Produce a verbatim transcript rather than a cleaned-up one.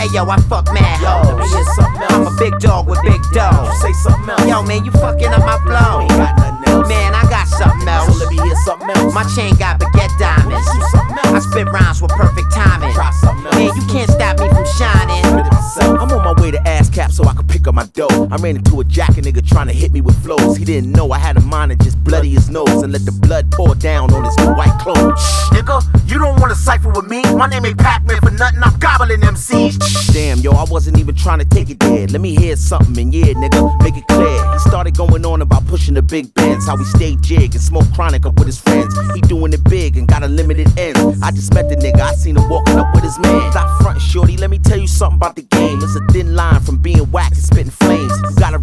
Hey yo, I fuck mad Yo, hoes. let me hear something else. I'm a big dog with big dough. Say something else. Yo man, you fucking up my flow. Ain't got nothing else. Man, I got something else. So let me hear something else. My chain got baguette diamonds. Do something I else. spit rhymes with perfect timing. Try something else. Man, you can't stop me from shining. I'm on my way to ASCAP so I could pick up my dough. I ran into a jacket nigga trying to hit me with flows. He didn't know I had a mind to just bloody his nose and let the blood pour down on his new white clothes. Nigga, you don't wanna cipher with me. My name ain't Pac-Man for nothing. I'm gobbling M Cs. Damn, yo, I wasn't even trying to take it there. Let me hear something, and yeah, nigga, make it clear. He started going on about pushing the big bands, how he stayed jig and smoked chronic up with his friends. He doing it big and got a limited ends. I just met the nigga, I seen him walking up with his man. Stop frontin', shorty, let me tell you something about the game. It's a thin line from being whack and spitting flames. You gotta